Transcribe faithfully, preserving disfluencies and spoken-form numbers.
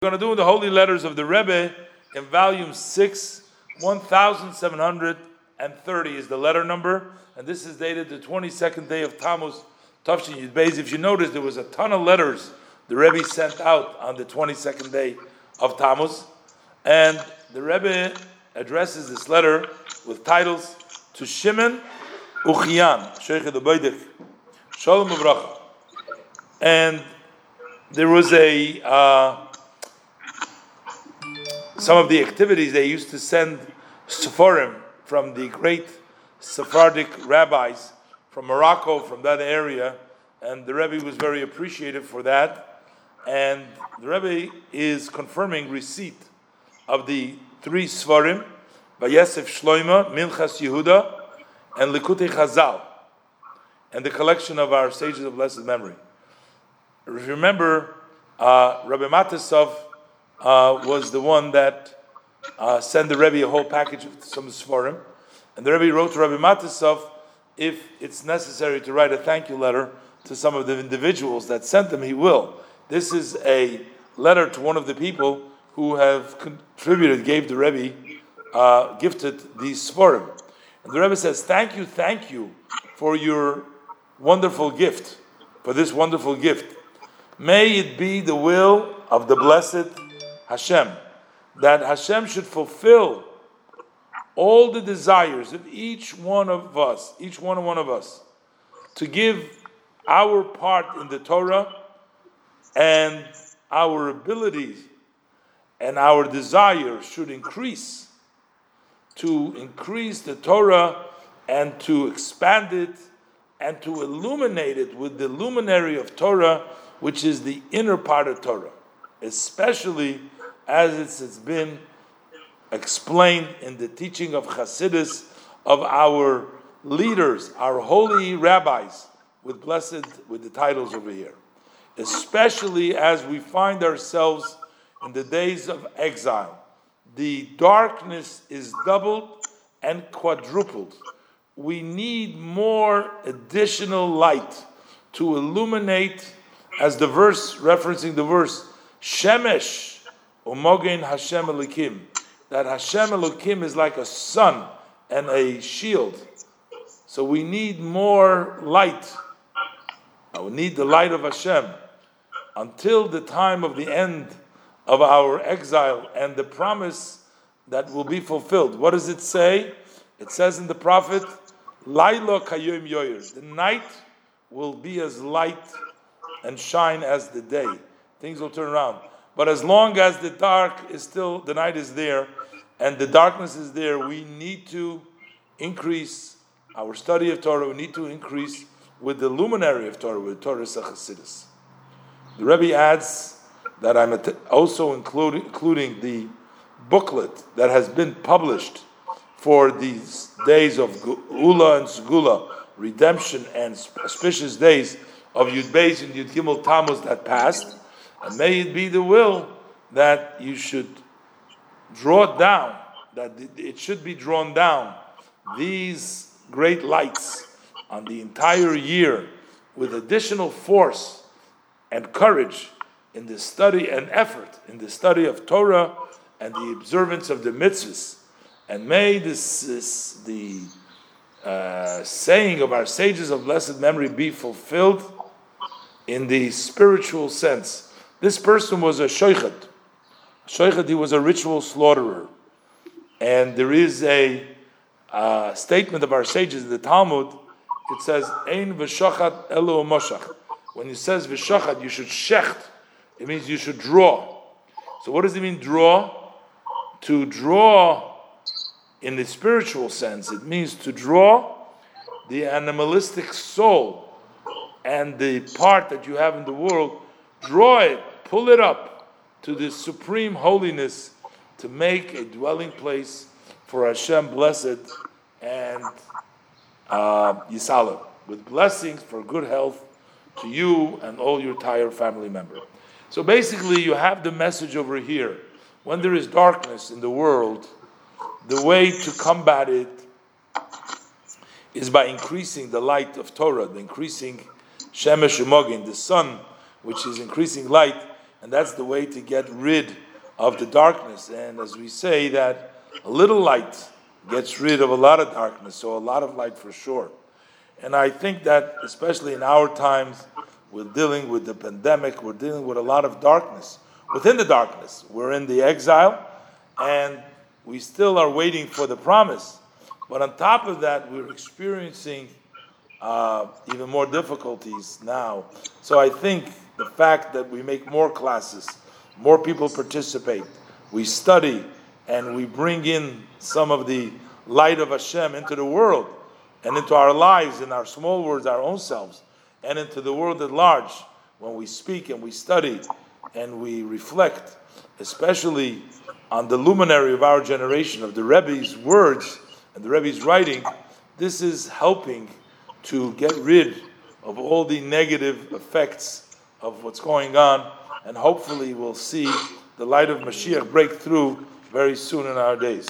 We're going to do the Holy Letters of the Rebbe in volume six, one thousand seven hundred thirty is the letter number, and this is dated the twenty-second day of Tammuz, Tafshin Yud Beis. If you notice, there was a ton of letters the Rebbe sent out on the twenty-second day of Tammuz, and the Rebbe addresses this letter with titles to Shimon Uchiyan, Sheikh the Beidik, Shalom Uvracha. And there was a uh, some of the activities they used to send Sepharim from the great Sephardic rabbis from Morocco, from that area, and the Rebbe was very appreciative for that. And the Rebbe is confirming receipt of the three Sepharim, Vayesef Shloima, Minchas Yehuda, and Likutei Chazal, and the collection of our sages of blessed memory. Remember, uh, Rabbi Matisov uh, was the one that uh, sent the Rebbe a whole package of some Sforim, and the Rebbe wrote to Rabbi Matisov if it's necessary to write a thank you letter to some of the individuals that sent them, he will. This is a letter to one of the people who have contributed, gave the Rebbe, uh, gifted these Sforim. And the Rebbe says, thank you, thank you for your wonderful gift, for this wonderful gift. May it be the will of the blessed Hashem, that Hashem should fulfill all the desires of each one of us, each one and one of us, to give our part in the Torah, and our abilities and our desires should increase, to increase the Torah and to expand it and to illuminate it with the luminary of Torah, which is the inner part of Torah, especially as it's been explained in the teaching of Chassidus, of our leaders, our holy rabbis, with blessed, with the titles over here. Especially as we find ourselves in the days of exile. The darkness is doubled and quadrupled. We need more additional light to illuminate, as the verse, referencing the verse, Shemesh, Umogen Hashem Elikim, that Hashem Elikim is like a sun and a shield. So we need more light. We need the light of Hashem until the time of the end of our exile and the promise that will be fulfilled. What does it say? It says in the prophet, Laila Kayom Yoyer, the night will be as light and shine as the day. Things will turn around. But as long as the dark is still, the night is there, and the darkness is there, we need to increase our study of Torah. We need to increase with the luminary of Torah, with Torah Chassidus. The Rebbe adds that I'm also including, including the booklet that has been published for these days of Geula and Segula, redemption and auspicious days of Yud Beis and Yud Gimel Tammuz that passed, and may it be the will that you should draw down, that it should be drawn down, these great lights on the entire year with additional force and courage in the study and effort in the study of Torah and the observance of the mitzvahs. And may this, this the uh, saying of our sages of blessed memory be fulfilled in the spiritual sense. This person was a shoichet. Shoichet, he was a ritual slaughterer. And there is a uh, statement of our sages in the Talmud. It says, Ein v'shochat elo moshach. When it says v'shochat, you should shecht. It means you should draw. So what does it mean, draw? To draw in the spiritual sense, it means to draw the animalistic soul and the part that you have in the world, draw it, pull it up to the supreme holiness to make a dwelling place for Hashem blessed and uh, Yisalim, with blessings for good health to you and all your entire family member. So basically you have the message over here. When there is darkness in the world, the way to combat it is by increasing the light of Torah, the increasing Shemesh Umogin, the sun, which is increasing light, And that's the way to get rid of the darkness. And as we say, that a little light gets rid of a lot of darkness, so a lot of light for sure. And I think that, especially in our times, we're dealing with the pandemic, we're dealing with a lot of darkness. Within the darkness, we're in the exile, and we still are waiting for the promise. But on top of that, we're experiencing uh, even more difficulties now. So I think the fact that we make more classes, more people participate, we study, and we bring in some of the light of Hashem into the world, and into our lives, in our small words, our own selves, and into the world at large, when we speak and we study and we reflect, especially on the luminary of our generation, of the Rebbe's words and the Rebbe's writing, this is helping to get rid of all the negative effects of what's going on, and hopefully we'll see the light of Mashiach break through very soon in our days.